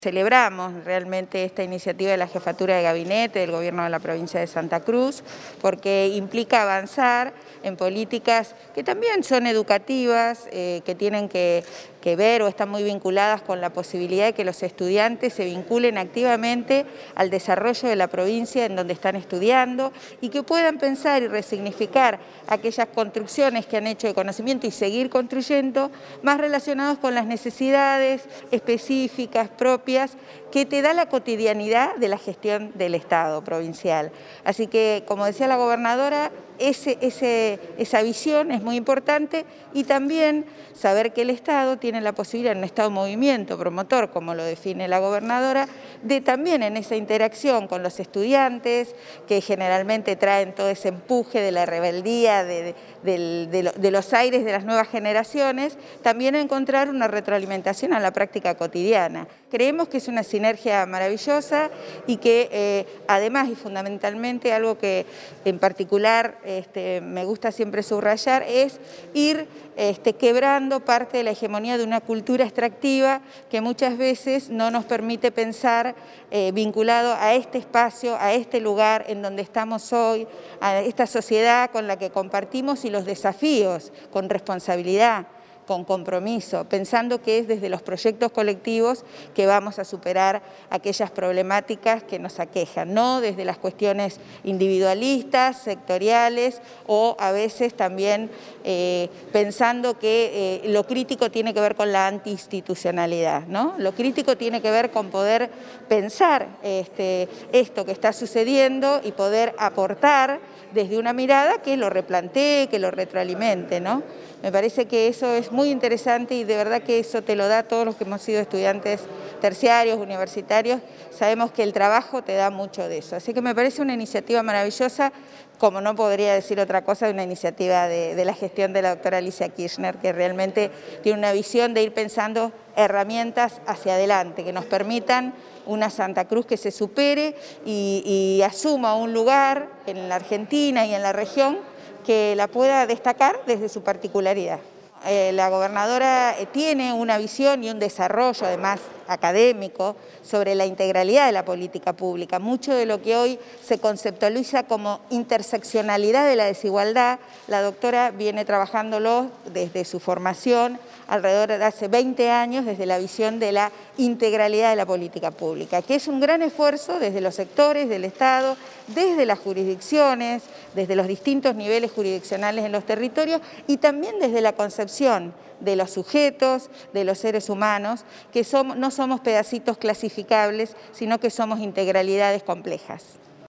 Celebramos realmente esta iniciativa de la Jefatura de Gabinete del Gobierno de la provincia de Santa Cruz porque implica avanzar en políticas que también son educativas, que tienen que ver o están muy vinculadas con la posibilidad de que los estudiantes se vinculen activamente al desarrollo de la provincia en donde están estudiando y que puedan pensar y resignificar aquellas construcciones que han hecho de conocimiento y seguir construyendo más relacionados con las necesidades específicas, propias, que te da la cotidianidad de la gestión del Estado provincial. Así que, como decía la gobernadora, esa visión es muy importante y también saber que el Estado tiene la posibilidad, en un Estado de movimiento promotor, como lo define la gobernadora, de también en esa interacción con los estudiantes, que generalmente traen todo ese empuje de la rebeldía, de los aires de las nuevas generaciones, también encontrar una retroalimentación a la práctica cotidiana. Creemos que es una sinergia maravillosa y que además y fundamentalmente algo que en particular me gusta siempre subrayar es ir quebrando parte de la hegemonía de una cultura extractiva que muchas veces no nos permite pensar vinculado a este espacio, a este lugar en donde estamos hoy, a esta sociedad con la que compartimos y los desafíos con responsabilidad, con compromiso, pensando que es desde los proyectos colectivos que vamos a superar aquellas problemáticas que nos aquejan, no desde las cuestiones individualistas, sectoriales o a veces también pensando que lo crítico tiene que ver con la antiinstitucionalidad, ¿no? Lo crítico tiene que ver con poder pensar esto que está sucediendo y poder aportar desde una mirada que lo replantee, que lo retroalimente, ¿no? Me parece que eso es muy interesante y de verdad que eso te lo da todos los que hemos sido estudiantes terciarios, universitarios, sabemos que el trabajo te da mucho de eso. Así que me parece una iniciativa maravillosa, como no podría decir otra cosa, de una iniciativa de la gestión de la doctora Alicia Kirchner, que realmente tiene una visión de ir pensando herramientas hacia adelante, que nos permitan una Santa Cruz que se supere y asuma un lugar en la Argentina y en la región que la pueda destacar desde su particularidad. La gobernadora tiene una visión y un desarrollo, además académico, sobre la integralidad de la política pública. Mucho de lo que hoy se conceptualiza como interseccionalidad de la desigualdad, la doctora viene trabajándolo desde su formación, alrededor de hace 20 años, desde la visión de la integralidad de la política pública, que es un gran esfuerzo desde los sectores del Estado, desde las jurisdicciones, desde los distintos niveles jurisdiccionales en los territorios y también desde la concepción de los sujetos, de los seres humanos, que no somos pedacitos clasificables, sino que somos integralidades complejas.